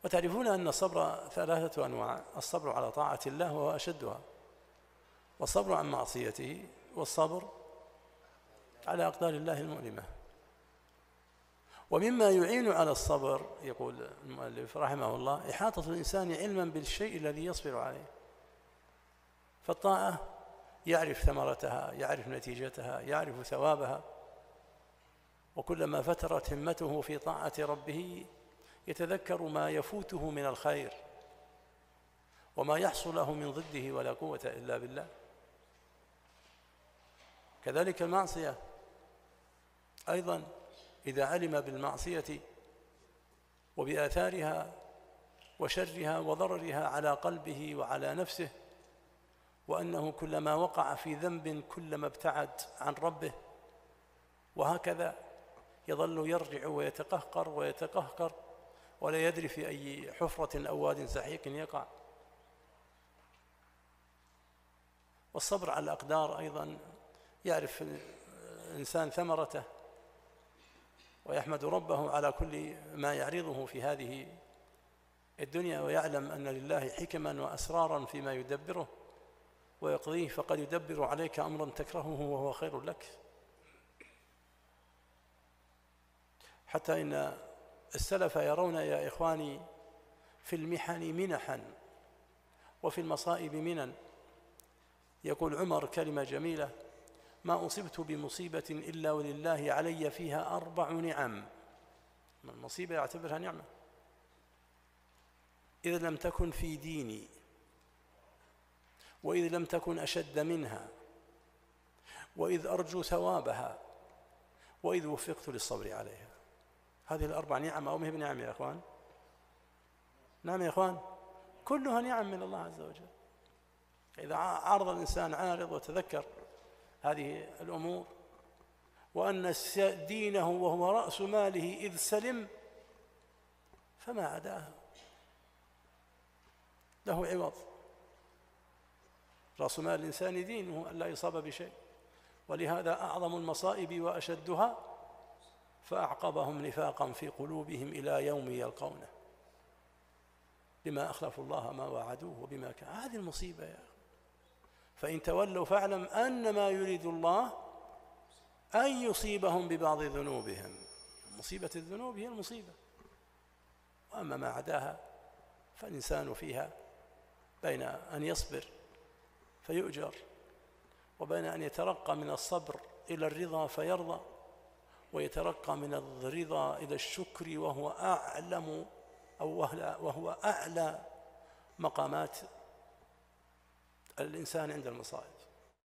وتعرفون أن الصبر 3 أنواع: الصبر على طاعة الله وهو أشدها، والصبر عن معصيته، والصبر على أقدار الله المؤلمة. ومما يعين على الصبر يقول المؤلف رحمه الله إحاطة الإنسان علما بالشيء الذي يصبر عليه، فالطاعة يعرف ثمرتها، يعرف نتيجتها، يعرف ثوابها، وكلما فترت همته في طاعة ربه يتذكر ما يفوته من الخير وما يحصل له من ضده ولا قوة إلا بالله. كذلك المعصية أيضا، إذا علم بالمعصية وبآثارها وشرها وضررها على قلبه وعلى نفسه، وأنه كلما وقع في ذنب كلما ابتعد عن ربه، وهكذا يظل يرجع ويتقهقر ويتقهقر ولا يدري في أي حفرة أو واد سحيق يقع. والصبر على الأقدار أيضا، يعرف الإنسان ثمرته ويحمد ربه على كل ما يعرضه في هذه الدنيا، ويعلم أن لله حكما وأسرارا فيما يدبره ويقضيه، فقد يدبر عليك أمرا تكرهه وهو خير لك. حتى إن السلف يرون يا إخواني في المحن منحا وفي المصائب منن. يقول عمر كلمة جميلة: ما أصبت بمصيبة إلا ولله علي فيها 4 نعم. المصيبة يعتبرها نعمة. إذا لم تكن في ديني، وإذ لم تكن أشد منها، وإذ أرجو ثوابها، وإذ وفقت للصبر عليها. هذه ال4 نعم أو ما هي بنعم يا إخوان؟ نعم يا إخوان، كلها نعم من الله عز وجل. إذا عارض الإنسان عارض وتذكر هذه الأمور، وأن دينه وهو رأس ماله إذ سلم فما عداه له عوض. رأس مال الإنسان دينه ألا يصاب بشيء، ولهذا أعظم المصائب وأشدها فأعقبهم نفاقا في قلوبهم إلى يوم يلقونه بما أخلفوا الله ما وعدوه وبما كان. هذه المصيبة يا أخي. فإن تولوا فاعلم أنما يريد الله أن يصيبهم ببعض ذنوبهم. مصيبة الذنوب هي المصيبة، وأما ما عداها فالإنسان فيها بين أن يصبر فيؤجر، وبين أن يترقى من الصبر إلى الرضا فيرضى، ويترقى من الرضا إلى الشكر وهو أعلم وهو أعلى مقامات الإنسان عند المصائب.